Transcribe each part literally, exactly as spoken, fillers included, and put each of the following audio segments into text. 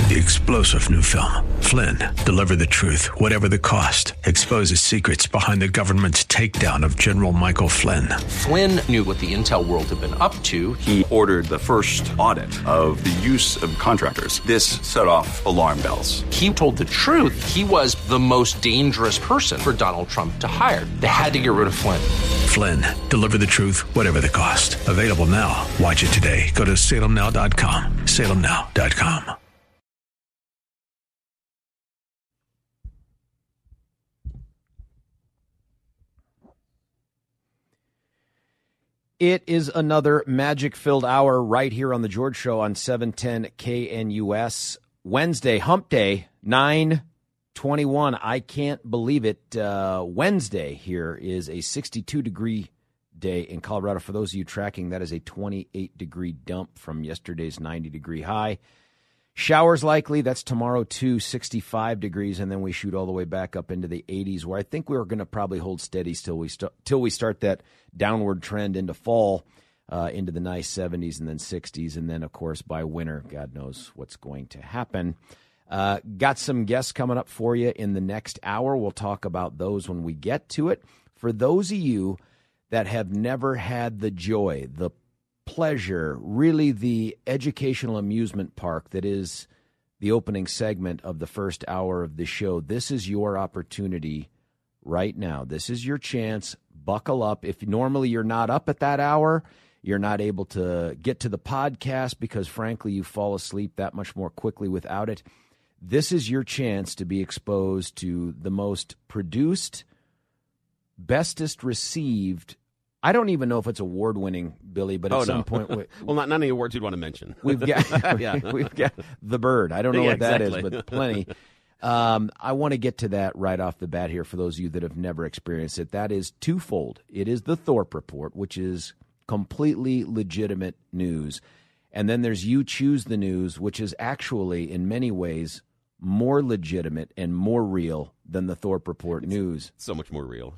The explosive new film, Flynn, deliver the truth, whatever the cost, exposes secrets behind the government's takedown of General Michael Flynn. Flynn knew what the intel world had been up to. He ordered the first audit of the use of contractors. This set off alarm bells. He told the truth. He was the most dangerous person for Donald Trump to hire. They had to get rid of Flynn. Flynn, deliver the truth, whatever the cost. Available now. Watch it today. Go to salem now dot com. salem now dot com. It is another magic-filled hour right here on The George Show on seven ten K N U S. Wednesday, hump day, nine twenty-one. I can't believe it. Uh, Wednesday here is a sixty-two degree day in Colorado. For those of you tracking, that is a twenty-eight degree dump from yesterday's ninety degree high. Showers likely. That's tomorrow too, sixty-five degrees, and then we shoot all the way back up into the eighties, where I think we're going to probably hold steady till we st- till we start that downward trend into fall, uh, into the nice seventies and then sixties, and then of course by winter, God knows what's going to happen. Uh, got some guests coming up for you in the next hour. We'll talk about those when we get to it. For those of you that have never had the joy, the pleasure, really the educational amusement park that is the opening segment of the first hour of the show, this is your opportunity right now. This is your chance. Buckle up. If normally you're not up at that hour, you're not able to get to the podcast because, frankly, you fall asleep that much more quickly without it. This is your chance to be exposed to the most produced, bestest received, I don't even know if it's award-winning, Billy, but at oh, some no. point, we, well, not none of the awards you'd want to mention. We've got, yeah, we've got the bird. I don't know yeah, what that exactly. is, but plenty. Um, I want to get to that right off the bat here for those of you that have never experienced it. That is twofold. It is the Thorpe Report, which is completely legitimate news, and then there's You Choose the News, which is actually in many ways more legitimate and more real than the Thorpe Report it's news. So much more real.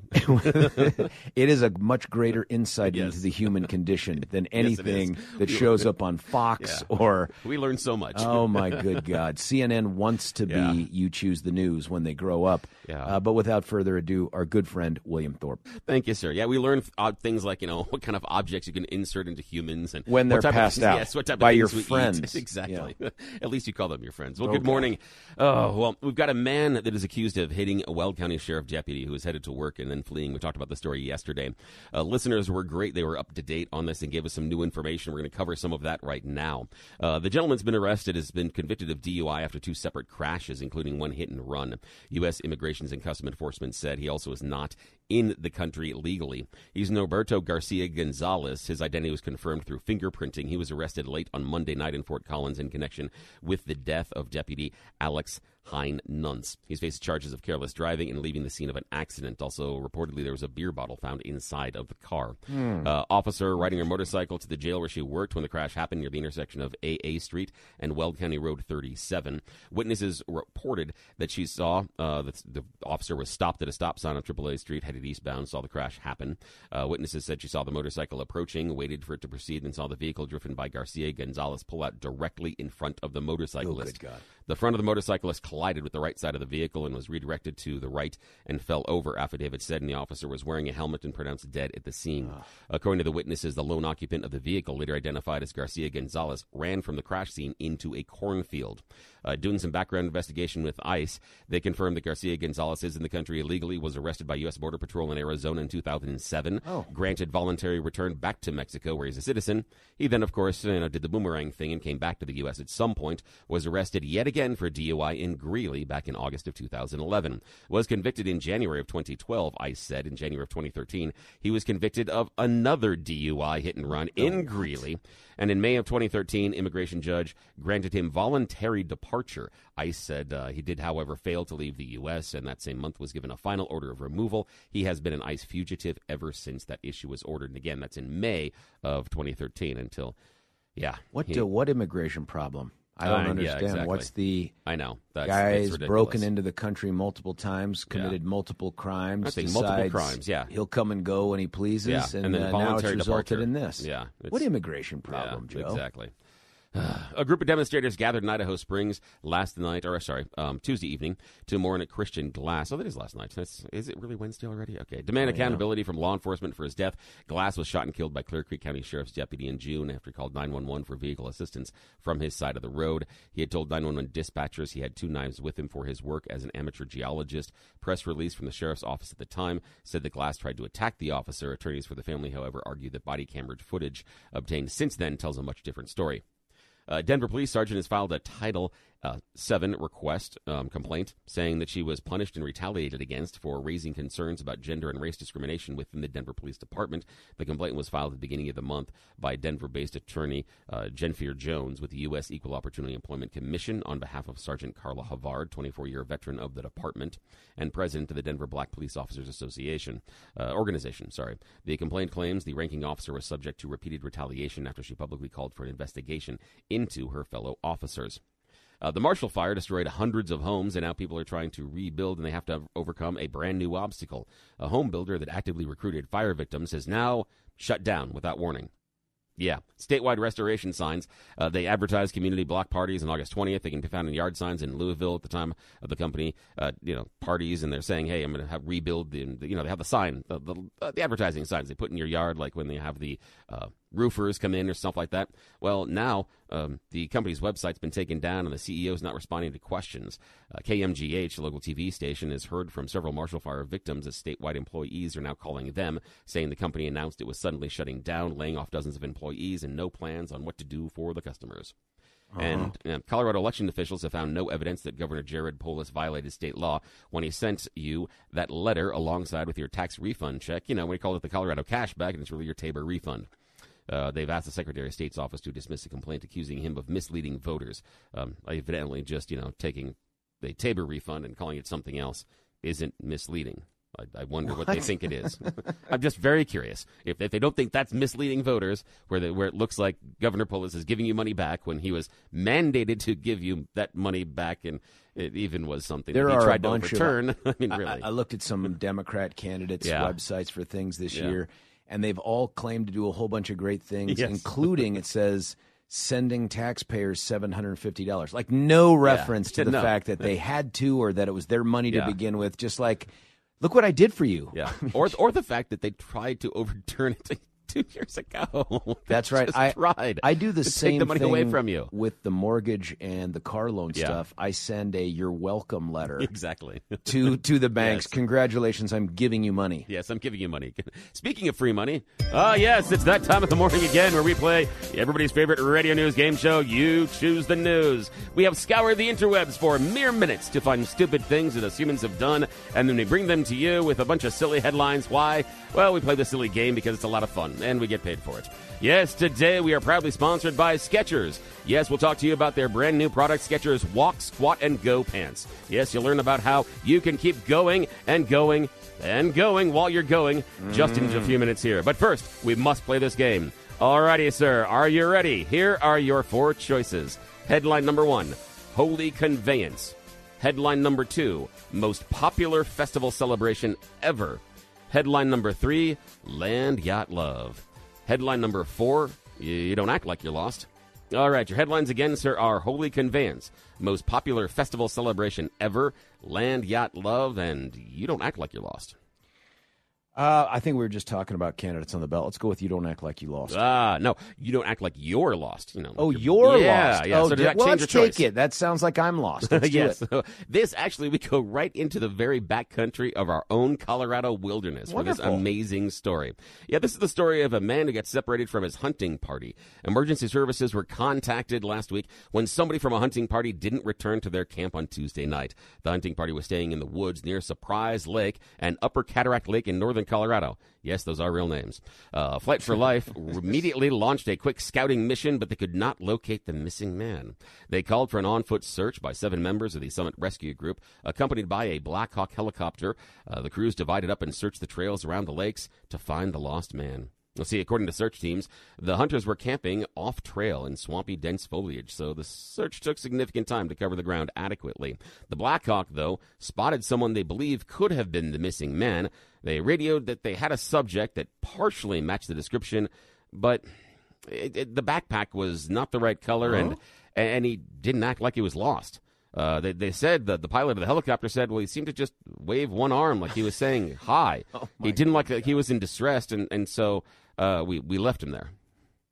It is a much greater insight yes. into the human condition than anything yes, that shows up on Fox yeah. or... We learned so much. Oh, my good God. C N N wants to yeah. be You Choose the News when they grow up. Yeah. Uh, but without further ado, our good friend, William Thorpe. Thank you, sir. Yeah, we learned odd things like, you know, what kind of objects you can insert into humans. And when they're what type passed of, out yes, what type by of your things we friends. Eat. Exactly. Yeah. At least you call them your friends. Well, okay. Good morning. Oh, well, we've got a man that is accused of hitting a Weld County Sheriff deputy who was headed to work and then fleeing. We talked about the story yesterday. Uh, listeners were great. They were up to date on this and gave us some new information. We're going to cover some of that right now. Uh, the gentleman's been arrested, has been convicted of D U I after two separate crashes, including one hit and run. U S Immigrations and Customs Enforcement said he also is not in the country legally. He's Norberto Garcia Gonzalez. His identity was confirmed through fingerprinting. He was arrested late on Monday night in Fort Collins in connection with the death of Deputy Alex Hein Nuntz. He's faced charges of careless driving and leaving the scene of an accident. Also, reportedly, there was a beer bottle found inside of the car. Hmm. Uh, officer riding her motorcycle to the jail where she worked when the crash happened near the intersection of A A Street and Weld County Road thirty-seven. Witnesses reported that she saw uh, that the officer was stopped at a stop sign on triple A Street, headed eastbound, saw the crash happen. Uh, witnesses said she saw the motorcycle approaching, waited for it to proceed, and saw the vehicle driven by Garcia Gonzalez pull out directly in front of the motorcyclist. Oh, good God. The front of the motorcyclist collided with the right side of the vehicle and was redirected to the right and fell over, affidavit said, and the officer was wearing a helmet and pronounced dead at the scene. Oh. According to the witnesses, the lone occupant of the vehicle, later identified as Garcia Gonzalez, ran from the crash scene into a cornfield. Uh, doing some background investigation with ICE, they confirmed that Garcia Gonzalez is in the country illegally, was arrested by U S Border Patrol in Arizona in two thousand seven, oh. granted voluntary return back to Mexico, where he's a citizen. He then, of course, you know, did the boomerang thing and came back to the U S at some point, was arrested yet again for D U I in Greeley back in August of two thousand eleven. Was convicted in January of twenty twelve, ICE said. In January of twenty thirteen, he was convicted of another D U I hit and run in Greeley. And in May of twenty thirteen, immigration judge granted him voluntary departure. ICE said uh, he did, however, fail to leave the U S, and that same month was given a final order of removal. He has been an ICE fugitive ever since that issue was ordered. And again, that's in May of twenty thirteen until, yeah. What he, do, what immigration problem? I don't Uh, understand. yeah, exactly. What's the I know. That's, guy's that's broken into the country multiple times, committed Yeah. multiple crimes. I think decides multiple crimes, yeah. He'll come and go when he pleases, Yeah, and, and then uh, now it's voluntary resulted departure. in this. Yeah, it's- What immigration problem, yeah, Joe? Exactly. A group of demonstrators gathered in Idaho Springs last night, or sorry, um, Tuesday evening, to mourn Christian Glass. Oh, that is last night. That's, is it really Wednesday already? Okay. Demand oh, accountability yeah. from law enforcement for his death. Glass was shot and killed by Clear Creek County Sheriff's deputy in June after he called nine one one for vehicle assistance from his side of the road. He had told nine one one dispatchers he had two knives with him for his work as an amateur geologist. Press release from the sheriff's office at the time said that Glass tried to attack the officer. Attorneys for the family, however, argued that body camera footage obtained since then tells a much different story. Uh, Denver police sergeant has filed a Title uh, seven request um, complaint saying that she was punished and retaliated against for raising concerns about gender and race discrimination within the Denver Police Department. The complaint was filed at the beginning of the month by Denver-based attorney uh, Jennifer Jones with the U S Equal Opportunity Employment Commission on behalf of Sergeant Carla Havard, twenty-four-year veteran of the department and president of the Denver Black Police Officers Association uh, organization. Sorry, the complaint claims the ranking officer was subject to repeated retaliation after she publicly called for an investigation into her fellow officers. Uh, the Marshall Fire destroyed hundreds of homes, and now people are trying to rebuild, and they have to overcome a brand-new obstacle. A home builder that actively recruited fire victims has now shut down without warning. Yeah, statewide restoration signs. Uh, they advertise community block parties on August twentieth. They can be found in yard signs in Louisville at the time of the company, uh, you know, parties, and they're saying, hey, I'm going to have rebuild, the, you know, they have the sign, the, the, uh, the advertising signs they put in your yard, like when they have the uh, roofers come in or stuff like that. Well, now um, the company's website's been taken down, and the C E O is not responding to questions. Uh, K M G H, a local T V station, has heard from several Marshall Fire victims as statewide employees are now calling them, saying the company announced it was suddenly shutting down, laying off dozens of employees, and no plans on what to do for the customers. Uh-huh. And uh, Colorado election officials have found no evidence that Governor Jared Polis violated state law when he sent you that letter alongside with your tax refund check. You know, we call it the Colorado cashback, and it's really your Tabor refund. Uh, they've asked the Secretary of State's office to dismiss a complaint accusing him of misleading voters. Um, evidently just, you know, taking the Tabor refund and calling it something else isn't misleading. I, I wonder what? what they think it is. I'm just very curious. If, if they don't think that's misleading voters, where they, where it looks like Governor Polis is giving you money back when he was mandated to give you that money back, and it even was something there that he are tried a to bunch overturn. Of, I mean, really. I, I looked at some Democrat candidates' yeah. websites for things this yeah. year, and they've all claimed to do a whole bunch of great things, yes. including, it says, sending taxpayers seven hundred fifty dollars. Like no reference yeah. to the no. fact that they had to or that it was their money to yeah. begin with. Just like, look what I did for you. Yeah, or or the fact that they tried to overturn it two years ago. That's right. Just I tried. I do the to same take the money thing away from you with the mortgage and the car loan yeah. stuff. I send a "you're welcome" letter exactly to to the banks. Yes. Congratulations, I'm giving you money. Yes, I'm giving you money. Speaking of free money, ah, uh, yes, it's that time of the morning again where we play everybody's favorite radio news game show. You choose the news. We have scoured the interwebs for mere minutes to find stupid things that us humans have done, and then we bring them to you with a bunch of silly headlines. Why? Well, we play this silly game because it's a lot of fun, and we get paid for it. Yes, today we are proudly sponsored by Skechers. Yes, we'll talk to you about their brand new product, Skechers Walk, Squat, and Go pants. Yes, you'll learn about how you can keep going and going and going while you're going mm. just in a few minutes here. But first, we must play this game. Alrighty, sir, are you ready? Here are your four choices. Headline number one, Holy Conveyance. Headline number two, most popular festival celebration ever. Headline number three, Land Yacht Love. Headline number four, you don't act like you're lost. All right, your headlines again, sir, are Holy Conveyance, most popular festival celebration ever, Land Yacht Love, and you don't act like you're lost. Uh, I think we were just talking about candidates on the ballot. Let's go with you don't act like you lost. Ah, uh, no, you don't act like you're lost. You know. Oh, you're, you're yeah, lost. Yeah, oh, so did, that well, change let's your take choice? it. That sounds like I'm lost. Let's yes. do it. So this actually, we go right into the very back country of our own Colorado wilderness Wonderful. for this amazing story. Yeah, this is the story of a man who gets separated from his hunting party. Emergency services were contacted last week when somebody from a hunting party didn't return to their camp on Tuesday night. The hunting party was staying in the woods near Surprise Lake and Upper Cataract Lake in northern Colorado. Yes, those are real names. Uh, Flight for Life immediately launched a quick scouting mission, but they could not locate the missing man. They called for an on-foot search by seven members of the Summit Rescue Group, accompanied by a Black Hawk helicopter. Uh, the crews divided up and searched the trails around the lakes to find the lost man. Let's see, according to search teams, the hunters were camping off-trail in swampy, dense foliage, so the search took significant time to cover the ground adequately. The Blackhawk, though, spotted someone they believe could have been the missing man. They radioed that they had a subject that partially matched the description, but it, it, the backpack was not the right color, Oh. and and he didn't act like he was lost. Uh, they, they said that the pilot of the helicopter said, well, he seemed to just wave one arm like he was saying hi. Oh, he didn't like that he was in distress, and, and so uh, we, we left him there.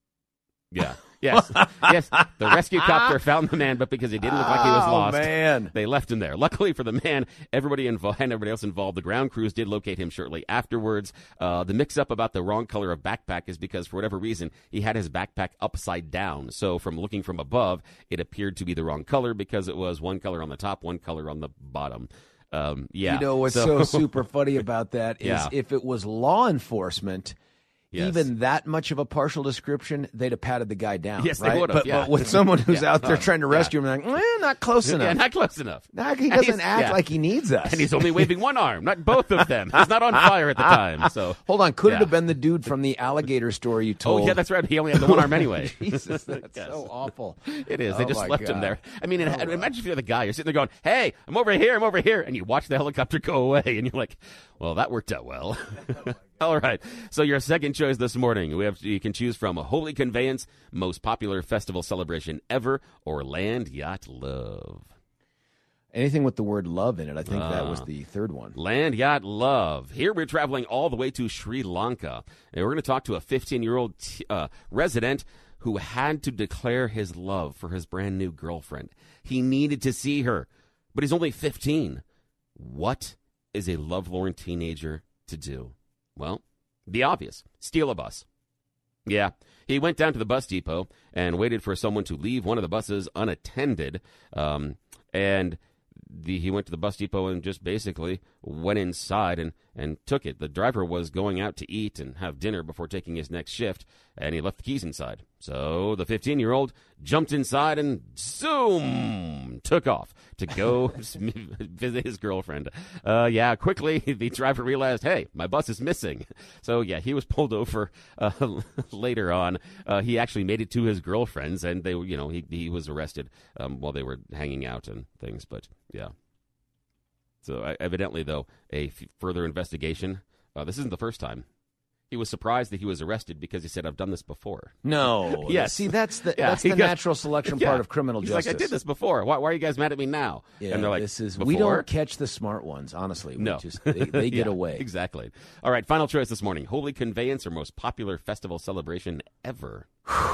Yeah. Yes. Yes. The rescue copter found the man, but because he didn't look like he was Oh, lost, man. they left him there. Luckily for the man, everybody involved and everybody else involved, the ground crews did locate him shortly afterwards. Uh, the mix-up about the wrong color of backpack is because, for whatever reason, he had his backpack upside down. So from looking from above, it appeared to be the wrong color because it was one color on the top, one color on the bottom. Um, yeah. You know what's so, so super funny about that is Yeah. if it was law enforcement, Yes. even that much of a partial description, they'd have patted the guy down. Yes, they right? would have, But, yeah. but with someone who's Yeah. out there Uh, trying to rescue him, like, eh, not close enough. Yeah, not close enough. Nah, he And doesn't he's- act yeah. like he needs us. And he's only waving one arm, not both of them. He's not on fire at the time. So Hold on, could Yeah. it have been the dude from the alligator story you told? Oh, yeah, that's right. He only had the one arm anyway. Jesus, that's Yes. so awful. It is. They Oh, just my left him God. there. I mean, and, Oh, and wow. imagine if you're the guy. You're sitting there going, hey, I'm over here, I'm over here. And you watch the helicopter go away, and you're like, well, that worked out well. All right. So your second choice this morning, we have you can choose from a Holy Conveyance, most popular festival celebration ever, or Land Yacht Love. Anything with the word love in it, I think that Ah. was the third one. Land Yacht Love. Here we're traveling all the way to Sri Lanka, and we're going to talk to a fifteen-year-old t- uh, resident who had to declare his love for his brand new girlfriend. He needed to see her, but he's only fifteen. What is a lovelorn teenager to do? Well, the obvious: steal a bus. Yeah, he went down to the bus depot and waited for someone to leave one of the buses unattended, um, and the, he went to the bus depot and just basically went inside and, and took it. The driver was going out to eat and have dinner before taking his next shift, and he left the keys inside. So the fifteen-year-old jumped inside and zoom took off to go visit his girlfriend. Uh, yeah, quickly the driver realized, hey, my bus is missing. So yeah, he was pulled over uh, later on. Uh, he actually made it to his girlfriend's, and they, you know, he he was arrested um, while they were hanging out and things. But yeah. So uh, evidently, though, a f- further investigation. Uh, this isn't the first time. He was surprised that he was arrested because he said, "I've done this before." No. Yes. See, that's the Yeah, that's he the goes- natural selection Yeah. part of criminal He's justice. like, "I did this before. Why, why are you guys mad at me now?" Yeah, and they're like, this is before? we don't catch the smart ones, honestly. We No. just, they, they get Yeah, away. Exactly. All right, final choice this morning: Holy Conveyance or most popular festival celebration ever.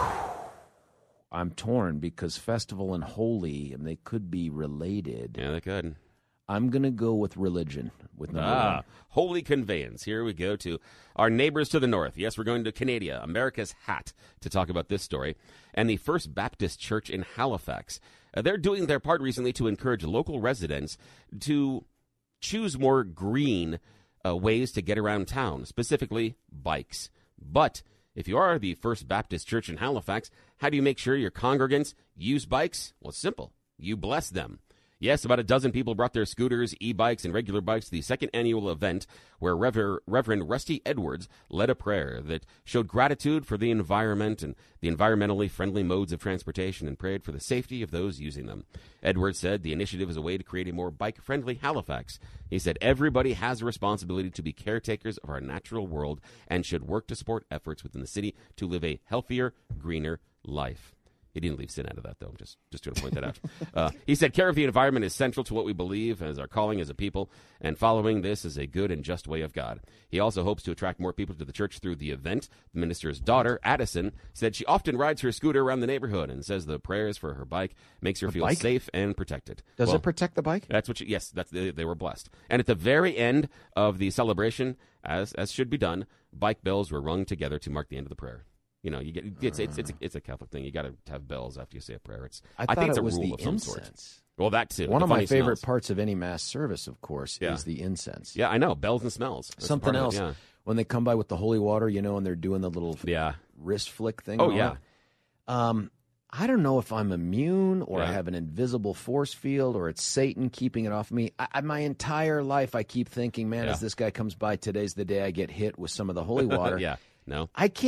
I'm torn because festival and holy, and they could be related. Yeah, they could. I'm gonna go with religion. With number Ah, one. Holy Conveyance. Here we go to our neighbors to the north. Yes, we're going to Canada, America's hat, to talk about this story. And the First Baptist Church in Halifax. Uh, they're doing their part recently to encourage local residents to choose more green uh, ways to get around town, specifically bikes. But if you are the First Baptist Church in Halifax, how do you make sure your congregants use bikes? Well, it's simple. You bless them. Yes, about a dozen people brought their scooters, e-bikes, and regular bikes to the second annual event where Rever- Reverend Rusty Edwards led a prayer that showed gratitude for the environment and the environmentally friendly modes of transportation and prayed for the safety of those using them. Edwards said the initiative is a way to create a more bike-friendly Halifax. He said everybody has a responsibility to be caretakers of our natural world and should work to support efforts within the city to live a healthier, greener life. He didn't leave sin out of that, though. Just, just to point that out. Uh, he said, care of the environment is central to what we believe as our calling as a people, and following this is a good and just way of God. He also hopes to attract more people to the church through the event. The minister's daughter, Addison, said she often rides her scooter around the neighborhood and says the prayers for her bike makes her feel bike? safe and protected. Does Well, it protect the bike? That's what. She, yes, that's they, they were blessed. And at the very end of the celebration, as as should be done, bike bells were rung together to mark the end of the prayer. You know, you get it's it's it's a, it's a Catholic thing. You got to have bells after you say a prayer. It's I, I, thought think it's it a was rule the of some incense. sort. Well, that too. One The of my funny favorite smells. parts of any mass service, of course, Yeah. is the incense. Yeah, I know bells and smells. That's Something part of it, else. yeah. When they come by with the holy water, you know, and they're doing the little Yeah. wrist flick thing. Oh and all yeah. that. Um, I don't know if I'm immune or I Yeah. have an invisible force field or it's Satan keeping it off me. I, I, my entire life, I keep thinking, man, Yeah. as this guy comes by, today's the day I get hit with some of the holy water. Yeah. No. I can't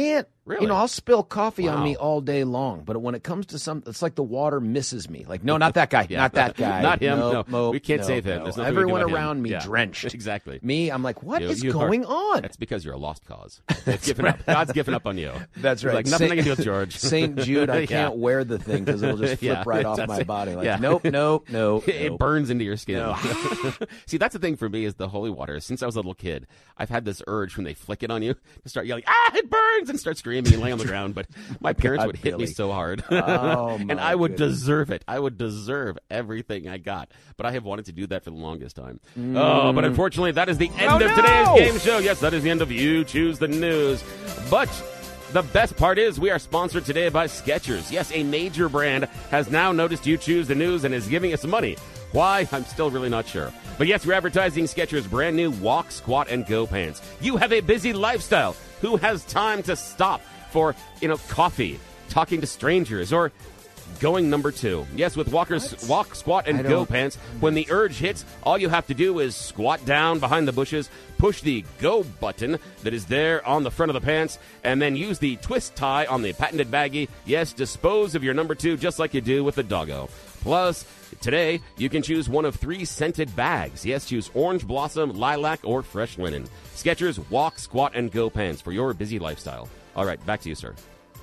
Really? You know, I'll spill coffee Wow. on me all day long, but when it comes to some, it's like the water misses me. Like, no, not that guy, Yeah. not that guy. Not him, Nope, no. nope, We can't no, save him. no. There's nothing we can do Everyone about him. around me Yeah. drenched. Exactly. Me, I'm like, what You- is you going are- on? That's because you're a lost cause. God's given up. God's given up on you. That's He's right. Like nothing Saint- I can do with George. Saint Jude, I Yeah. can't wear the thing because it'll just flip Yeah, right off that's my it. body. Like, Yeah. nope, nope, nope. It nope. burns into your skin. No. See, that's the thing for me is the holy water. Since I was a little kid, I've had this urge when they flick it on you to start yelling, ah, it burns, and start screaming and lay on the ground. But my parents God, would hit me Billy. so hard. Oh, and my I would goodness. deserve it. I would deserve everything I got. But I have wanted to do that for the longest time. Oh, but unfortunately, that is the end Oh, of no! today's game show. Yes, that is the end of You Choose the News. But the best part is we are sponsored today by Skechers. Yes, a major brand has now noticed You Choose the News and is giving us money. Why? I'm still really not sure. But yes, we're advertising Skechers' brand new Walk, Squat, and Go pants. You have a busy lifestyle. Who has time to stop for, you know, coffee, talking to strangers, or going number two? Yes, with Walker's Walk, Squat, and I Go don't- pants, when the urge hits, all you have to do is squat down behind the bushes, push the Go button that is there on the front of the pants, and then use the twist tie on the patented baggie. Yes, dispose of your number two just like you do with the doggo. Plus, today, you can choose one of three scented bags. Yes, choose orange blossom, lilac, or fresh linen. Skechers Walk, Squat, and Go pants for your busy lifestyle. All right, back to you, sir.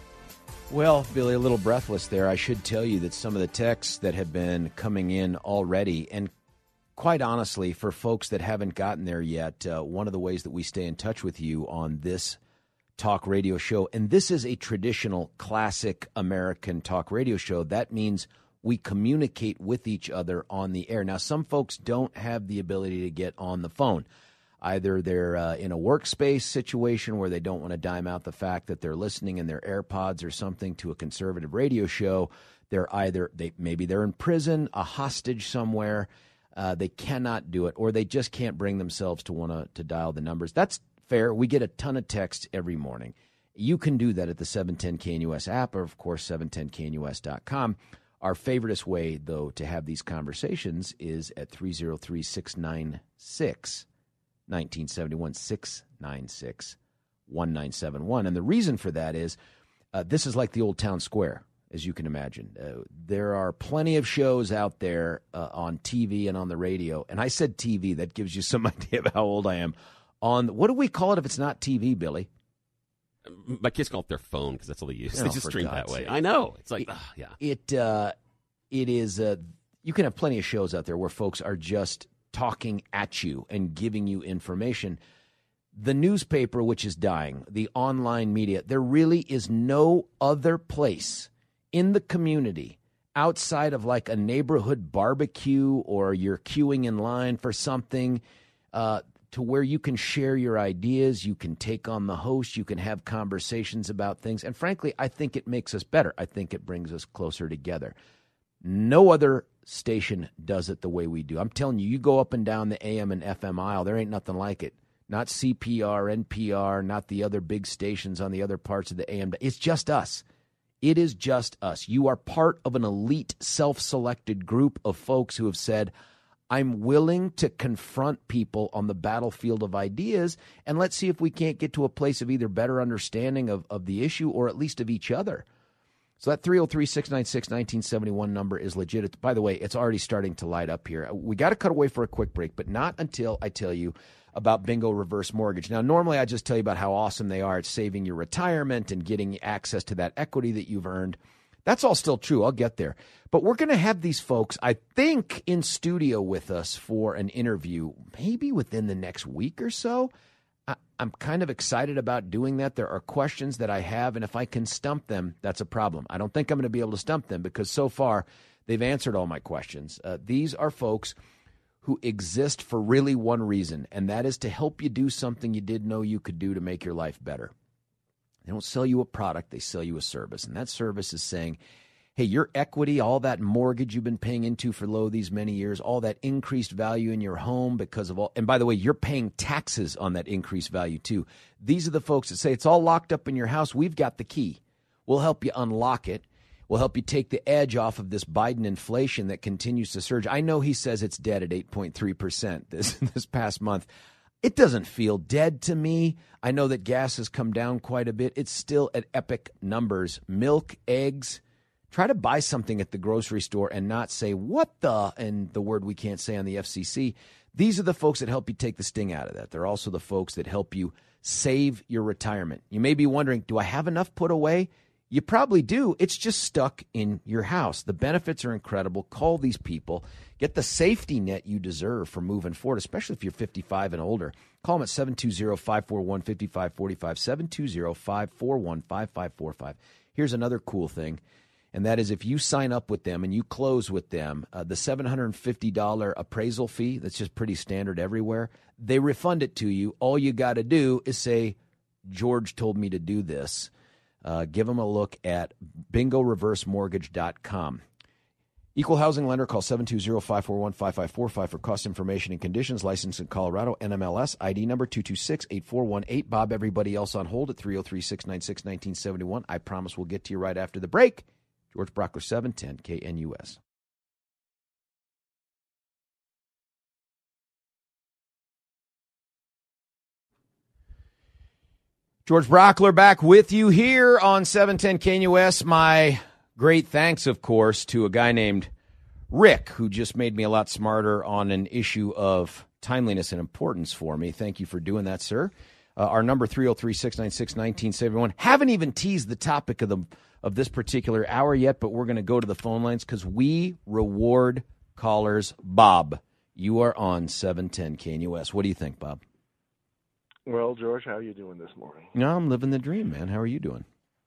Well, Billy, a little breathless there. I should tell you that some of the texts that have been coming in already, and quite honestly, for folks that haven't gotten there yet, uh, one of the ways that we stay in touch with you on this talk radio show, and this is a traditional, classic American talk radio show, that means we communicate with each other on the air. Now, some folks don't have the ability to get on the phone. Either they're uh, in a workspace situation where they don't want to dime out the fact that they're listening in their AirPods or something to a conservative radio show. They're either, they maybe they're in prison, a hostage somewhere. Uh, they cannot do it, or they just can't bring themselves to want to to dial the numbers. That's fair. We get a ton of texts every morning. You can do that at the seven ten K N U S app, or, of course, seven ten K N U S dot com. Our favoriteest way, though, to have these conversations is at three oh three, six nine six, nineteen seventy-one, six nine six, one nine seven one. And the reason for that is uh, this is like the old town square, as you can imagine. Uh, there are plenty of shows out there uh, on T V and on the radio. And I said T V. That gives you some idea of how old I am. On what do we call it if it's not T V, Billy? My kids call it their phone because that's all they use. Oh, they just for stream God's that way. sake. I know. It's like, It- ah, yeah. It uh, it is. Uh, you can have plenty of shows out there where folks are just talking at you and giving you information. The newspaper, which is dying, the online media, there really is no other place in the community outside of like a neighborhood barbecue or you're queuing in line for something uh, to where you can share your ideas, you can take on the host, you can have conversations about things. And frankly, I think it makes us better. I think it brings us closer together. No other station does it the way we do. I'm telling you, you go up and down the A M and F M aisle, there ain't nothing like it. Not C P R, N P R, not the other big stations on the other parts of the A M. It's just us. It is just us. You are part of an elite, self-selected group of folks who have said, I'm willing to confront people on the battlefield of ideas, and let's see if we can't get to a place of either better understanding of, of the issue or at least of each other. So that three oh three, six nine six, nineteen seventy-one number is legit. It's, by the way, it's already starting to light up here. We got to cut away for a quick break, but not until I tell you about Bingo Reverse Mortgage. Now, normally I just tell you about how awesome they are at saving your retirement and getting access to that equity that you've earned. That's all still true. I'll get there. But we're going to have these folks, I think, in studio with us for an interview, maybe within the next week or so. I, I'm kind of excited about doing that. There are questions that I have, and if I can stump them, that's a problem. I don't think I'm going to be able to stump them because so far they've answered all my questions. Uh, these are folks who exist for really one reason, and that is to help you do something you didn't know you could do to make your life better. They don't sell you a product, they sell you a service. And that service is saying, hey, your equity, all that mortgage you've been paying into for low these many years, all that increased value in your home because of all, and by the way, you're paying taxes on that increased value too. These are the folks that say it's all locked up in your house. We've got the key. We'll help you unlock it. We'll help you take the edge off of this Biden inflation that continues to surge. I know he says it's dead at eight point three percent this, this past month. It doesn't feel dead to me. I know that gas has come down quite a bit. It's still at epic numbers. Milk, eggs. Try to buy something at the grocery store and not say, what the, and the word we can't say on the F C C. These are the folks that help you take the sting out of that. They're also the folks that help you save your retirement. You may be wondering, do I have enough put away? You probably do. It's just stuck in your house. The benefits are incredible. Call these people. Get the safety net you deserve for moving forward, especially if you're fifty-five and older. Call them at seven two zero, five four one, five five four five, seven two zero, five four one, five five four five. Here's another cool thing, and that is if you sign up with them and you close with them, uh, the seven hundred fifty dollars appraisal fee, that's just pretty standard everywhere, they refund it to you. All you got to do is say, George told me to do this. Uh, give them a look at bingo reverse mortgage dot com. Equal housing lender, call seven two zero, five four one, five five four five for cost information and conditions. Licensed in Colorado, N M L S, I D number two two six, eight four one eight. Bob, everybody else on hold at three oh three, six nine six, one nine seven one. I promise we'll get to you right after the break. George Brockler, seven ten K N U S. George Brockler back with you here on seven ten K N U S. My great thanks, of course, to a guy named Rick, who just made me a lot smarter on an issue of timeliness and importance for me. Thank you for doing that, sir. Uh, our number, three oh three, six nine six, one nine seven one. Haven't even teased the topic of the of this particular hour yet, but we're going to go to the phone lines because we reward callers. Bob, you are on seven ten K N U S. What do you think, Bob? Well, George, how are you doing this morning? No, I'm living the dream, man. How are you doing?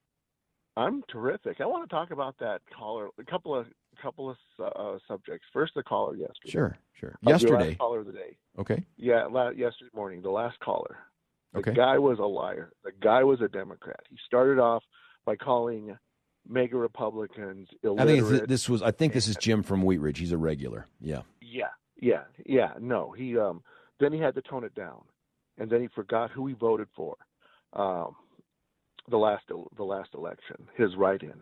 I'm terrific. I want to talk about that caller, a couple of couple of uh, subjects. First, the caller yesterday. Sure, sure. Uh, yesterday. The last caller of the day. Okay. Yeah, la- yesterday morning, the last caller. The Okay. guy was a liar. The guy was a Democrat. He started off by calling MAGA Republicans illiterate. I think th- this was. I think this is Jim from Wheat Ridge. He's a regular. Yeah. Yeah, yeah, yeah. No, he. Um, then he had to tone it down. And then he forgot who he voted for, um, the last the last election, his write-in.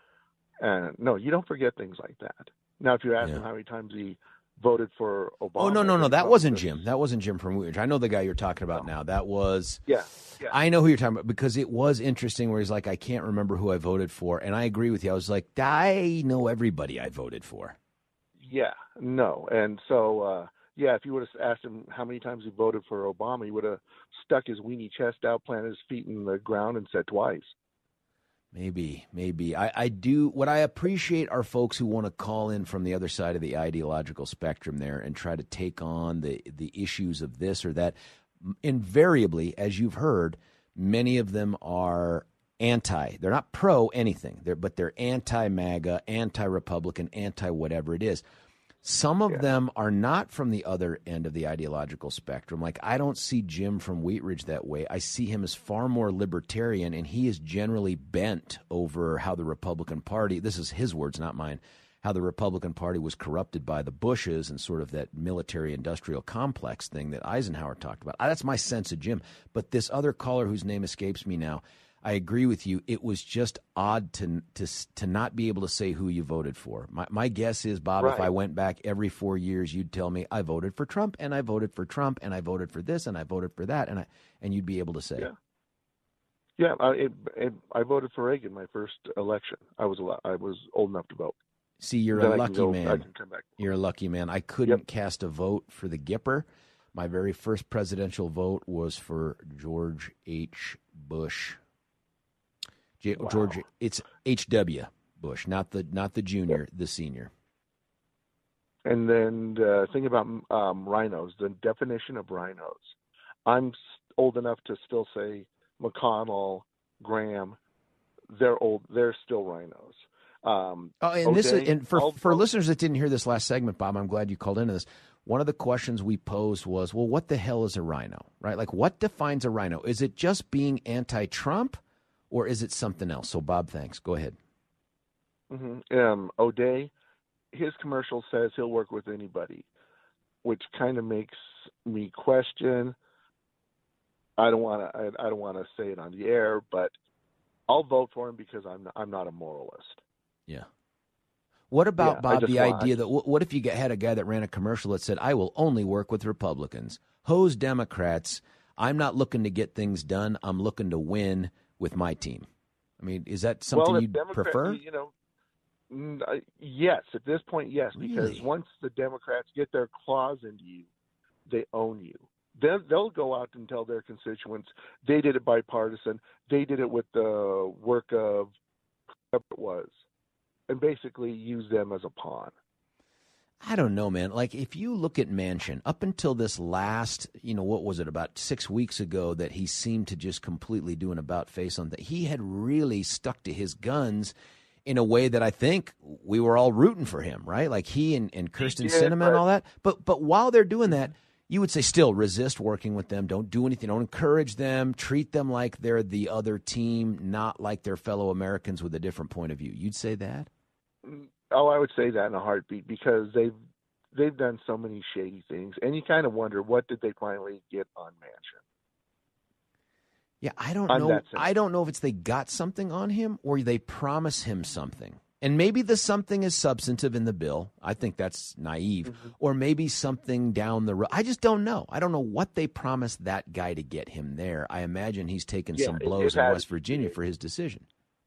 And no, you don't forget things like that. Now, if you ask Yeah. him how many times he voted for Obama, Oh no no no! then That probably wasn't just- Jim. That wasn't Jim from Wheat Ridge. I know the guy you're talking about now. That was. Yeah, yeah. I know who you're talking about because it was interesting. Where he's like, I can't remember who I voted for, and I agree with you. I was like, I know everybody I voted for. Yeah, no, and so. Uh, Yeah, if you would have asked him how many times he voted for Obama, he would have stuck his weenie chest out, planted his feet in the ground, and said twice. Maybe, maybe. I, I do. What I appreciate are folks who want to call in from the other side of the ideological spectrum there and try to take on the, the issues of this or that. Invariably, as you've heard, many of them are anti. They're not pro anything, they're, but they're anti-MAGA, anti-Republican, anti-whatever it is. Some of Yeah. them are not from the other end of the ideological spectrum. Like, I don't see Jim from Wheat Ridge that way. I see him as far more libertarian, and he is generally bent over how the Republican Party, this is his words, not mine, how the Republican Party was corrupted by the Bushes and sort of that military-industrial complex thing that Eisenhower talked about. That's my sense of Jim. But this other caller whose name escapes me now, I agree with you. It was just odd to to to not be able to say who you voted for. My my guess is, Bob, Right. if I went back every four years, you'd tell me I voted for Trump and I voted for Trump and I voted for this and I voted for that, and I and you'd be able to say, Yeah. Yeah, I, it, it, I voted for Reagan my first election. I was al- I was old enough to vote. see, you're Then a I lucky can go, I man. can come back. You're a lucky man. I couldn't Yep. cast a vote for the Gipper. My very first presidential vote was for George H. Bush. J- Wow. George, it's H W. Bush, not the not the junior, the senior. And then the thing about um, rhinos, the definition of rhinos. I'm s- old enough to still say McConnell, Graham. They're old. They're still rhinos. Um, Oh, and this is, O'Day, and for I'll- for I'll- listeners that didn't hear this last segment, Bob, I'm glad you called into this. One of the questions we posed was, well, what the hell is a rhino, right? Like, what defines a rhino? Is it just being anti-Trump, or is it something else? So, Bob, thanks. Go ahead. Mm-hmm. Um, O'Day, his commercial says he'll work with anybody, which kind of makes me question. I don't want to. I, I don't want to say it on the air, but I'll vote for him because I'm. I'm not a moralist. Yeah. What about, yeah, Bob, the want, idea that what if you had a guy that ran a commercial that said, I will only work with Republicans, hose Democrats, I'm not looking to get things done, I'm looking to win with my team. I mean, is that something well, you'd Democrat, prefer? You know, yes, at this point, yes, because really? once the Democrats get their claws into you, they own you. Then they'll go out and tell their constituents they did it bipartisan, they did it with the work of whoever it was, and basically use them as a pawn. I don't know, man. Like, if you look at Manchin, up until this last, you know, what was it, about six weeks ago that he seemed to just completely do an about-face on that, he had really stuck to his guns in a way that I think we were all rooting for him, right? Like he and, and Kirsten did, Sinema but... and all that. But but while they're doing that, you would say still resist working with them. Don't do anything. Don't encourage them. Treat them like they're the other team, not like they're fellow Americans with a different point of view. You'd say that? Oh, I would say that in a heartbeat because they've they've done so many shady things, and you kind of wonder what did they finally get on Manchin. Yeah, I don't I'm know. I don't know if it's they got something on him or they promise him something. And maybe the something is substantive in the bill. I think that's naive. Mm-hmm. Or maybe something down the road. I just don't know. I don't know what they promised that guy to get him there. I imagine he's taken yeah, some blows it, it has, in West Virginia it, for his decision.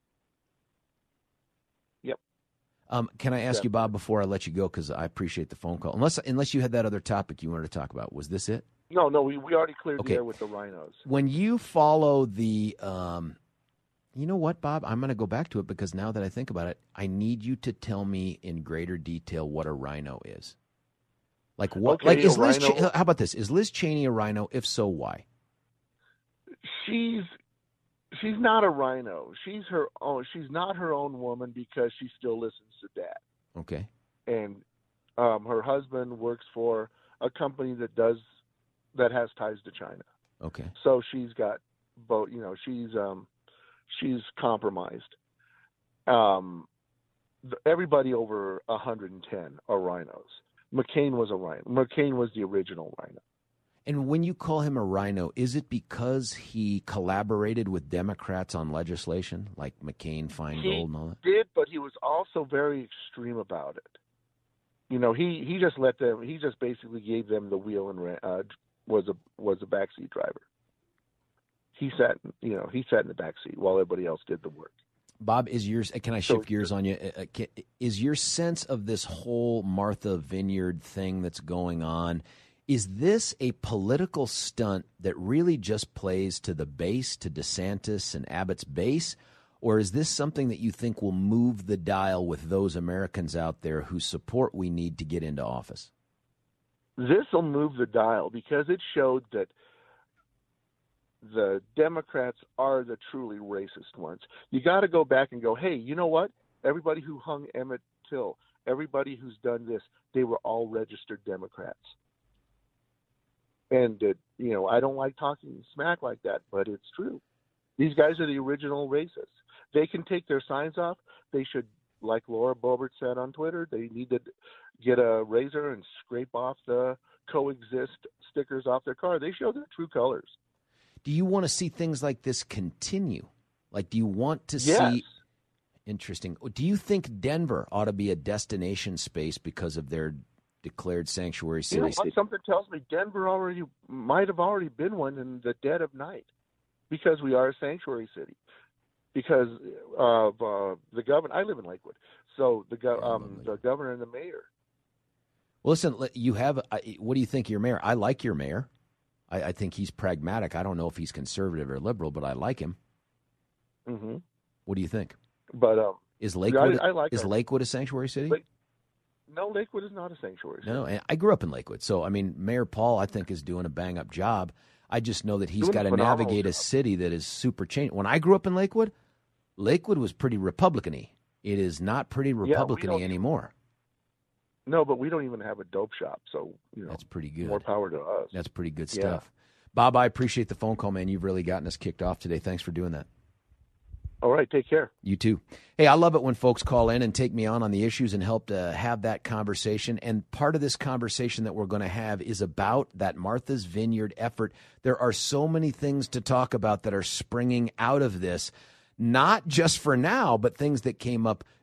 Yep. Um, can I ask yeah. you, Bob, before I let you go, because I appreciate the phone call. Unless unless you had that other topic you wanted to talk about. Was this it? No, no, we, we already cleared okay. the air with the rhinos. When you follow the um, – you know what, Bob? I'm going to go back to it because now that I think about it, I need you to tell me in greater detail what a rhino is. Like what? Okay, like is Liz? rhino, Ch- how about this? Is Liz Cheney a rhino? If so, why? She's she's not a rhino. She's her own. She's not her own woman because she still listens to Dad. Okay. And um, her husband works for a company that does that has ties to China. Okay. So she's got both. You know, she's um. She's compromised. Um, everybody over one hundred ten are rhinos. McCain was a rhino. McCain was the original rhino. And when you call him a rhino, is it because he collaborated with Democrats on legislation like McCain, Feingold, he and all that? He did, but he was also very extreme about it. You know, he, he just let them. He just basically gave them the wheel and uh, was a was a backseat driver. He sat, you know, he sat in the back seat while everybody else did the work. Bob, is yours? Can I shift so, gears on you? Is your sense of this whole Martha Vineyard thing that's going on? Is this a political stunt that really just plays to the base, to DeSantis and Abbott's base, or is this something that you think will move the dial with those Americans out there whose support we need to get into office? This will move the dial because it showed that the Democrats are the truly racist ones. You got to go back and go, hey, you know what? Everybody who hung Emmett Till, everybody who's done this, they were all registered Democrats. And, uh, you know, I don't like talking smack like that, but it's true. These guys are the original racists. They can take their signs off. They should, like Laura Boebert said on Twitter, they need to get a razor and scrape off the coexist stickers off their car. They show their true colors. Do you want to see things like this continue? Like, do you want to yes. see – interesting. Do you think Denver ought to be a destination space because of their declared sanctuary city? You know what? Something tells me Denver already might have already been one in the dead of night because we are a sanctuary city. Because of uh, the governor – I live in Lakewood. So the, go- um, the governor and the mayor. Well, listen, you have – what do you think of your mayor? I like your mayor. I, I think he's pragmatic. I don't know if he's conservative or liberal, but I like him. Mm-hmm. What do you think? But um, is Lakewood I, I like is our, Lakewood a sanctuary city? Lake, no, Lakewood is not a sanctuary city. No, I grew up in Lakewood, so I mean, Mayor Paul, I think, is doing a bang up job. I just know that he's got to navigate job. a city that is super changed. When I grew up in Lakewood, Lakewood was pretty Republican-y. It is not pretty Republican-y yeah, anymore. No, but we don't even have a dope shop, so you know that's pretty good. More power to us. That's pretty good yeah. stuff. Bob, I appreciate the phone call, man. You've really gotten us kicked off today. Thanks for doing that. All right, take care. You too. Hey, I love it when folks call in and take me on on the issues and help to have that conversation. And part of this conversation that we're going to have is about that Martha's Vineyard effort. There are so many things to talk about that are springing out of this, not just for now, but things that came up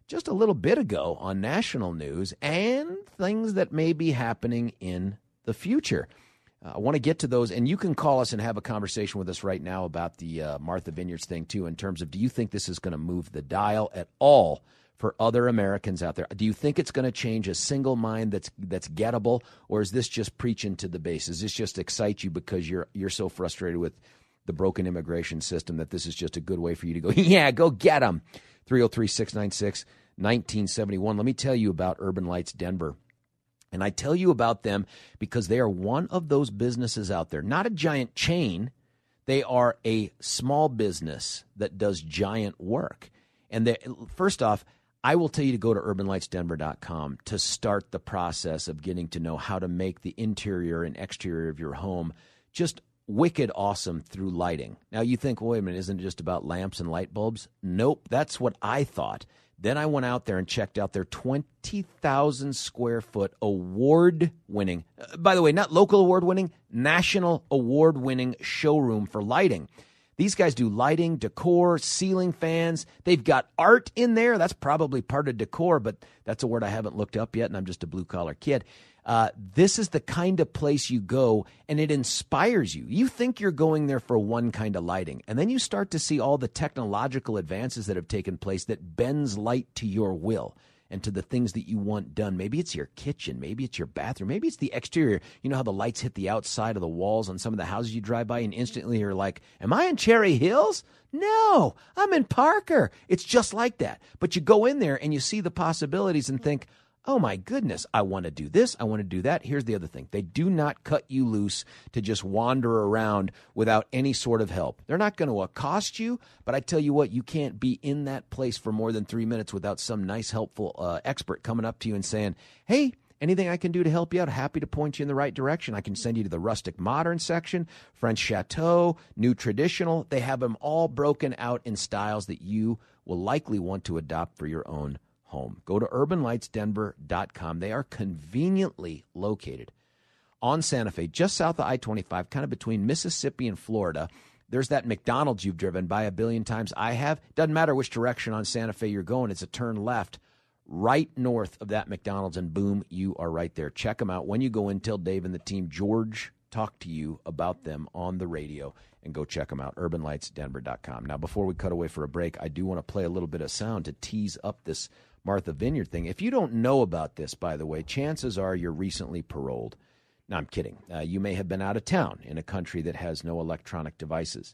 just a little bit ago on national news and things that may be happening in the future. Uh, I want to get to those, and you can call us and have a conversation with us right now about the uh, Martha Vineyards thing, too, in terms of do you think this is going to move the dial at all for other Americans out there? Do you think it's going to change a single mind that's that's gettable, or is this just preaching to the base? Does this just excite you because you're you're so frustrated with the broken immigration system that this is just a good way for you to go, yeah, go get them? three oh three, six nine six, one nine seven one. Let me tell you about Urban Lights Denver. And I tell you about them because they are one of those businesses out there, not a giant chain. They are a small business that does giant work. And they, first off, I will tell you to go to urban lights denver dot com to start the process of getting to know how to make the interior and exterior of your home just wicked awesome through lighting. Now you think, well, wait a minute, isn't it just about lamps and light bulbs? Nope, that's what I thought. Then I went out there and checked out their twenty thousand square foot award-winning, uh, by the way, not local award-winning, national award-winning showroom for lighting. These guys do lighting, decor, ceiling fans. They've got art in there. That's probably part of decor, but that's a word I haven't looked up yet, and I'm just a blue-collar kid. Uh, this is the kind of place you go, and it inspires you. You think you're going there for one kind of lighting, and then you start to see all the technological advances that have taken place that bends light to your will and to the things that you want done. Maybe it's your kitchen. Maybe it's your bathroom. Maybe it's the exterior. You know how the lights hit the outside of the walls on some of the houses you drive by, and instantly you're like, am I in Cherry Hills? No, I'm in Parker. It's just like that. But you go in there and you see the possibilities and think, oh, my goodness, I want to do this, I want to do that. Here's the other thing. They do not cut you loose to just wander around without any sort of help. They're not going to accost you, but I tell you what, you can't be in that place for more than three minutes without some nice, helpful uh, expert coming up to you and saying, hey, anything I can do to help you out? Happy to point you in the right direction. I can send you to the rustic modern section, French chateau, new traditional. They have them all broken out in styles that you will likely want to adopt for your own home. Go to urban lights denver dot com. They are conveniently located on Santa Fe, just south of I twenty-five, kind of between Mississippi and Florida. There's that McDonald's you've driven by a billion times. I have. Doesn't matter which direction on Santa Fe you're going. It's a turn left, right north of that McDonald's, and boom, you are right there. Check them out. When you go in, tell Dave and the team, George talked to you about them on the radio, and go check them out, urban lights denver dot com. Now, before we cut away for a break, I do want to play a little bit of sound to tease up this Martha Vineyard thing. If you don't know about this, by the way, chances are you're recently paroled. No, I'm kidding. Uh, you may have been out of town in a country that has no electronic devices.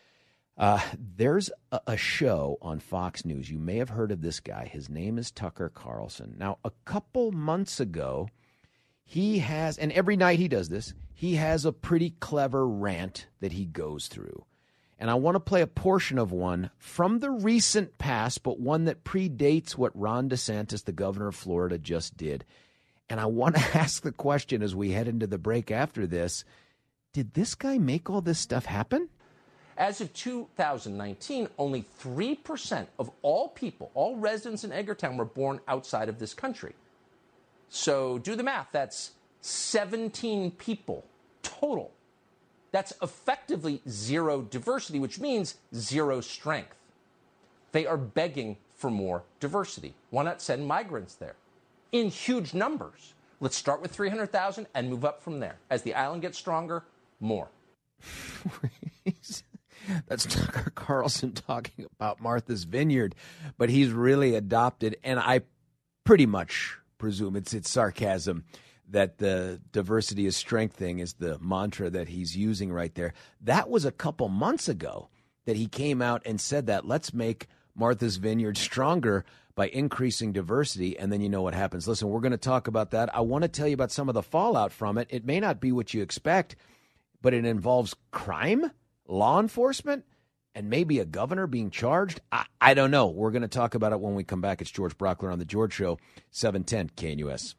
Uh, there's a, a show on Fox News. You may have heard of this guy. His name is Tucker Carlson. Now, a couple months ago, he has, and every night he does this, he has a pretty clever rant that he goes through. And I want to play a portion of one from the recent past, but one that predates what Ron DeSantis, the governor of Florida, just did. And I want to ask the question as we head into the break after this, did this guy make all this stuff happen? As of two thousand nineteen, only three percent of all people, all residents in Edgartown, were born outside of this country. So do the math. That's seventeen people total. That's effectively zero diversity, which means zero strength. They are begging for more diversity. Why not send migrants there in huge numbers? Let's start with three hundred thousand and move up from there. As the island gets stronger, more. That's Tucker Carlson talking about Martha's Vineyard, but he's really adopted, and I pretty much presume it's it's sarcasm, that the diversity is strength thing is the mantra that he's using right there. That was a couple months ago that he came out and said that. Let's make Martha's Vineyard stronger by increasing diversity. And then you know what happens. Listen, we're going to talk about that. I want to tell you about some of the fallout from it. It may not be what you expect, but it involves crime, law enforcement, and maybe a governor being charged. I, I don't know. We're going to talk about it when we come back. It's George Brockler on The George Show, seven ten K N U S.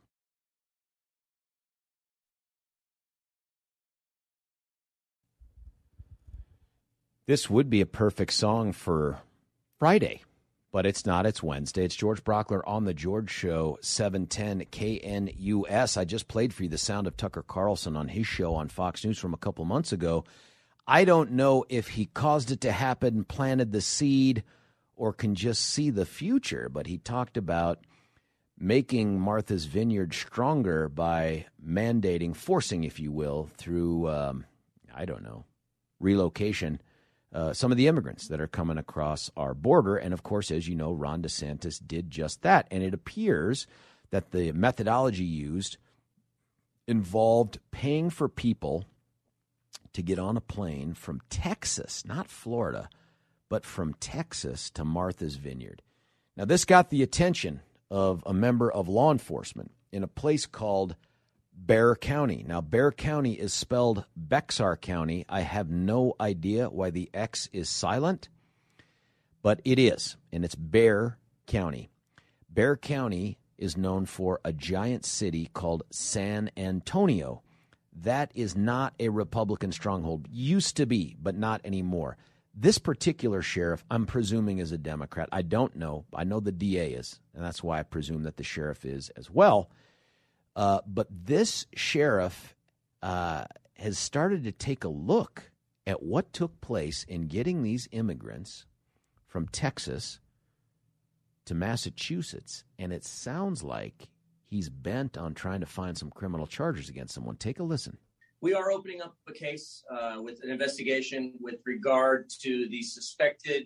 This would be a perfect song for Friday, but it's not. It's Wednesday. It's George Brockler on The George Show, seven ten K N U S. I just played for you the sound of Tucker Carlson on his show on Fox News from a couple months ago. I don't know if he caused it to happen, planted the seed, or can just see the future, but he talked about making Martha's Vineyard stronger by mandating, forcing, if you will, through, um, I don't know, relocation, uh, some of the immigrants that are coming across our border. And, of course, as you know, Ron DeSantis did just that. And it appears that the methodology used involved paying for people to get on a plane from Texas, not Florida, but from Texas to Martha's Vineyard. Now, this got the attention of a member of law enforcement in a place called Bexar County. Now, Bexar County is spelled Bexar County. I have no idea why the X is silent, but it is, and it's Bexar County. Bexar County is known for a giant city called San Antonio. That is not a Republican stronghold. Used to be, but not anymore. This particular sheriff, I'm presuming, is a Democrat. I don't know. I know the D A is, and that's why I presume that the sheriff is as well. Uh, but this sheriff uh, has started to take a look at what took place in getting these immigrants from Texas to Massachusetts, and it sounds like he's bent on trying to find some criminal charges against someone. Take a listen. We are opening up a case uh, with an investigation with regard to the suspected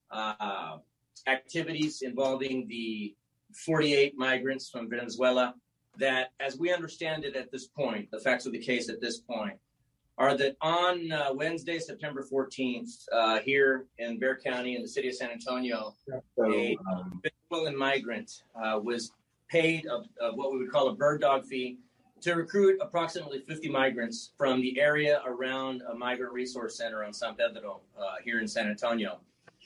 uh, activities involving the forty-eight migrants from Venezuela that, as we understand it at this point, the facts of the case at this point, are that on uh, Wednesday, September fourteenth, uh, here in Bexar County in the city of San Antonio, a Venezuelan migrant uh, was paid of, of what we would call a bird dog fee to recruit approximately fifty migrants from the area around a migrant resource center on San Pedro uh, here in San Antonio.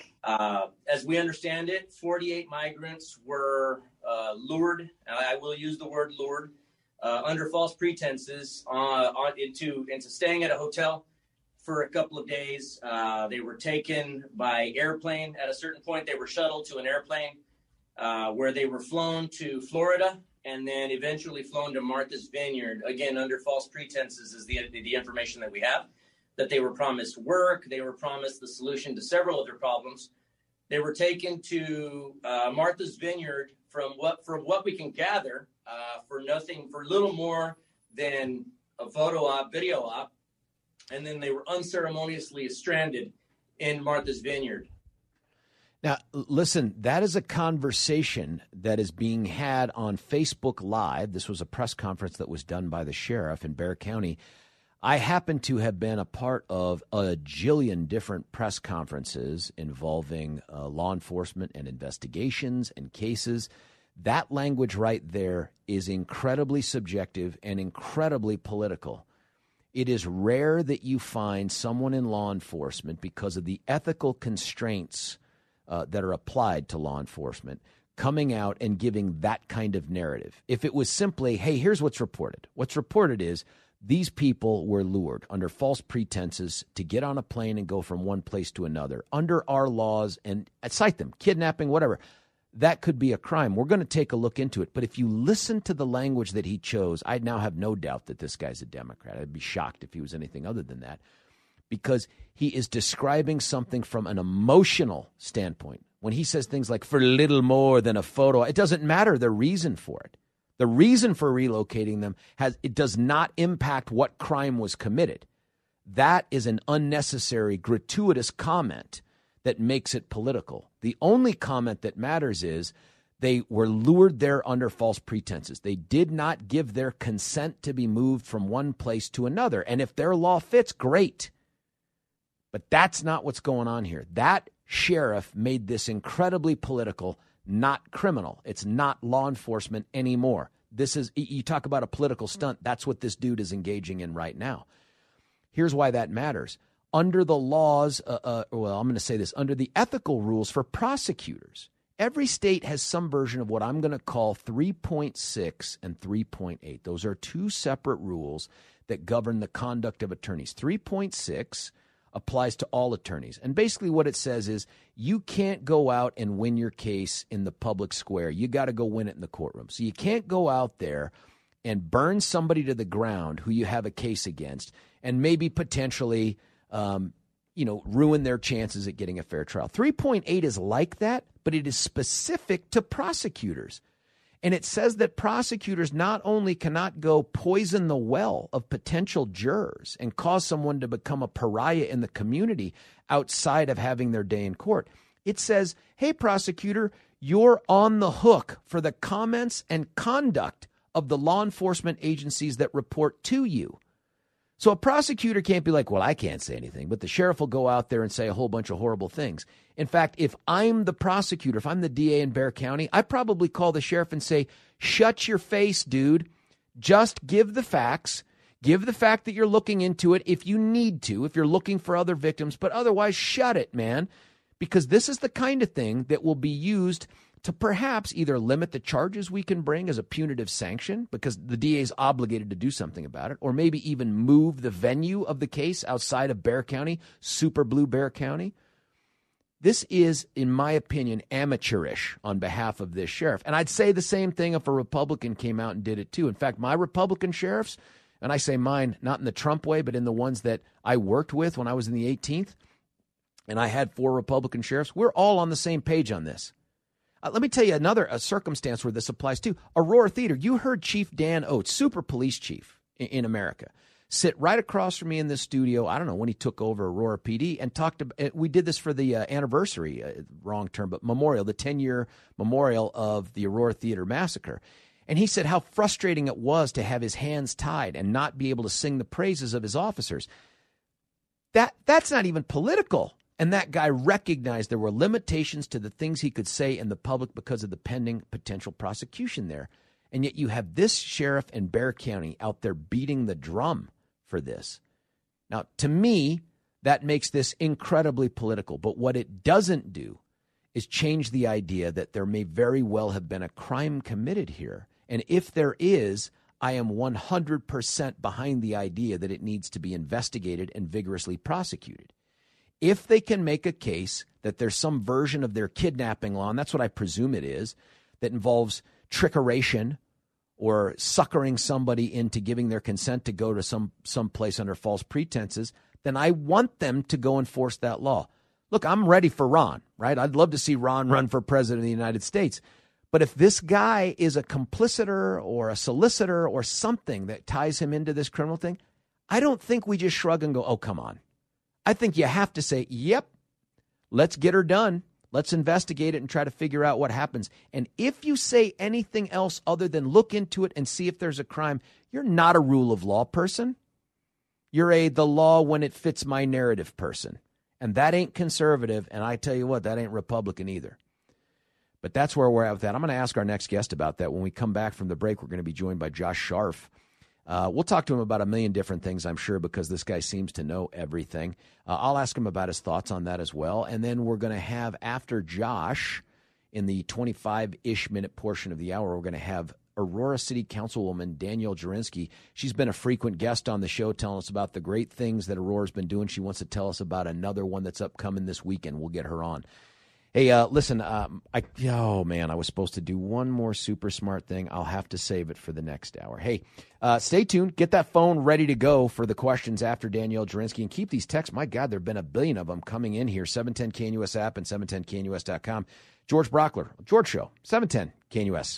Uh, as we understand it, forty-eight migrants were uh, lured, and I will use the word lured, uh, under false pretenses uh, on, into, into staying at a hotel for a couple of days. Uh, they were taken by airplane. At a certain point, they were shuttled to an airplane uh, where they were flown to Florida, and then eventually flown to Martha's Vineyard, again, under false pretenses is the, the information that we have, that they were promised work, they were promised the solution to several of their problems. They were taken to uh, Martha's Vineyard from what from what we can gather uh, for nothing, for little more than a photo op, video op, and then they were unceremoniously stranded in Martha's Vineyard. Now, listen, that is a conversation that is being had on Facebook Live. This was a press conference that was done by the sheriff in Bexar County. I happen to have been a part of a jillion different press conferences involving uh, law enforcement and investigations and cases. That language right there is incredibly subjective and incredibly political. It is rare that you find someone in law enforcement, because of the ethical constraints Uh, that are applied to law enforcement, coming out and giving that kind of narrative. If it was simply, hey, here's what's reported. What's reported is these people were lured under false pretenses to get on a plane and go from one place to another under our laws, and cite them, kidnapping, whatever. That could be a crime. We're going to take a look into it. But if you listen to the language that he chose, I now have no doubt that this guy's a Democrat. I'd be shocked if he was anything other than that, because he is describing something from an emotional standpoint. When he says things like, for little more than a photo, it doesn't matter the reason for it. The reason for relocating them, has it does not impact what crime was committed. That is an unnecessary, gratuitous comment that makes it political. The only comment that matters is they were lured there under false pretenses. They did not give their consent to be moved from one place to another. And if their law fits, great. But that's not what's going on here. That sheriff made this incredibly political, not criminal. It's not law enforcement anymore. This is, you talk about a political stunt, that's what this dude is engaging in right now. Here's why that matters. Under the laws, uh, uh, well, I'm going to say this, under the ethical rules for prosecutors, every state has some version of what I'm going to call three point six and three point eight. Those are two separate rules that govern the conduct of attorneys. three point six applies to all attorneys. And basically what it says is you can't go out and win your case in the public square. You got to go win it in the courtroom. So you can't go out there and burn somebody to the ground who you have a case against and maybe potentially um, you know, ruin their chances at getting a fair trial. three point eight is like that, but it is specific to prosecutors. And it says that prosecutors not only cannot go poison the well of potential jurors and cause someone to become a pariah in the community outside of having their day in court. It says, hey, prosecutor, you're on the hook for the comments and conduct of the law enforcement agencies that report to you. So a prosecutor can't be like, well, I can't say anything, but the sheriff will go out there and say a whole bunch of horrible things. In fact, if I'm the prosecutor, if I'm the D A in Bexar County, I probably call the sheriff and say, shut your face, dude. Just give the facts. Give the fact that you're looking into it if you need to, if you're looking for other victims, but otherwise shut it, man. Because this is the kind of thing that will be used to perhaps either limit the charges we can bring as a punitive sanction because the D A is obligated to do something about it, or maybe even move the venue of the case outside of Bexar County, super blue Bexar County. This is, in my opinion, amateurish on behalf of this sheriff. And I'd say the same thing if a Republican came out and did it too. In fact, my Republican sheriffs, and I say mine not in the Trump way, but in the ones that I worked with when I was in the eighteenth, and I had four Republican sheriffs, we're all on the same page on this. Uh, let me tell you another a circumstance where this applies too. Aurora Theater, you heard Chief Dan Oates, super police chief in, in America, sit right across from me in this studio, I don't know, when he took over Aurora P D, and talked about, we did this for the uh, anniversary, uh, wrong term, but memorial, the ten-year memorial of the Aurora Theater massacre. And he said how frustrating it was to have his hands tied and not be able to sing the praises of his officers. That That's not even political. And that guy recognized there were limitations to the things he could say in the public because of the pending potential prosecution there. And yet you have this sheriff in Bexar County out there beating the drum for this. Now, to me, that makes this incredibly political. But what it doesn't do is change the idea that there may very well have been a crime committed here. And if there is, I am one hundred percent behind the idea that it needs to be investigated and vigorously prosecuted. If they can make a case that there's some version of their kidnapping law, and that's what I presume it is, that involves trickeration or suckering somebody into giving their consent to go to some, some place under false pretenses, then I want them to go enforce that law. Look, I'm ready for Ron, right? I'd love to see Ron run for president of the United States. But if this guy is a complicitor or a solicitor or something that ties him into this criminal thing, I don't think we just shrug and go, oh, come on. I think you have to say, yep, let's get her done. Let's investigate it and try to figure out what happens. And if you say anything else other than look into it and see if there's a crime, you're not a rule of law person. You're a the law when it fits my narrative person. And that ain't conservative. And I tell you what, that ain't Republican either. But that's where we're at with that. I'm going to ask our next guest about that. When we come back from the break, we're going to be joined by Josh Scharf. Uh, we'll talk to him about a million different things, I'm sure, because this guy seems to know everything. Uh, I'll ask him about his thoughts on that as well. And then we're going to have, after Josh, in the twenty-five-ish minute portion of the hour, we're going to have Aurora City Councilwoman Danielle Jurinsky. She's been a frequent guest on the show telling us about the great things that Aurora's been doing. She wants to tell us about another one that's upcoming this weekend. We'll get her on. Hey, uh, listen, um, I, oh, man, I was supposed to do one more super smart thing. I'll have to save it for the next hour. Hey, uh, stay tuned. Get that phone ready to go for the questions after Danielle Jurinsky. And keep these texts. My God, there have been a billion of them coming in here. seven ten K N U S app and seven ten K N U S dot com. George Brockler, George Show, seven ten K N U S.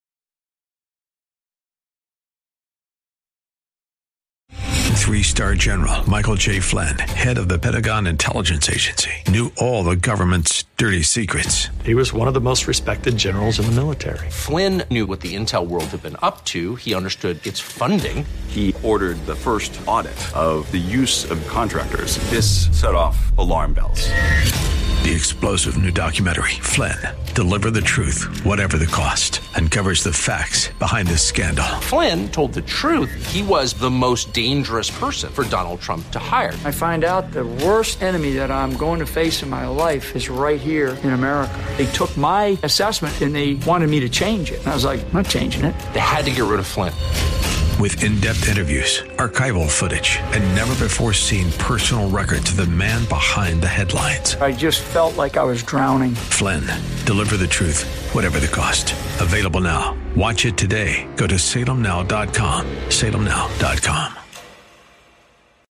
Three-star general Michael J. Flynn, head of the Pentagon Intelligence Agency, knew all the government's dirty secrets. He was one of the most respected generals in the military. Flynn knew what the intel world had been up to. He understood its funding. He ordered the first audit of the use of contractors. This set off alarm bells. The explosive new documentary, Flynn, Deliver the Truth, Whatever the Cost, uncovers the facts behind this scandal. Flynn told the truth. He was the most dangerous person for Donald Trump to hire. I find out the worst enemy that I'm going to face in my life is right here in America. They took my assessment and they wanted me to change it. And I was like, I'm not changing it. They had to get rid of Flynn. With in-depth interviews, archival footage, and never-before-seen personal records of the man behind the headlines. I just felt like I was drowning. Flynn, Deliver the Truth, Whatever the Cost. Available now. Watch it today. Go to Salem Now dot com. Salem Now dot com.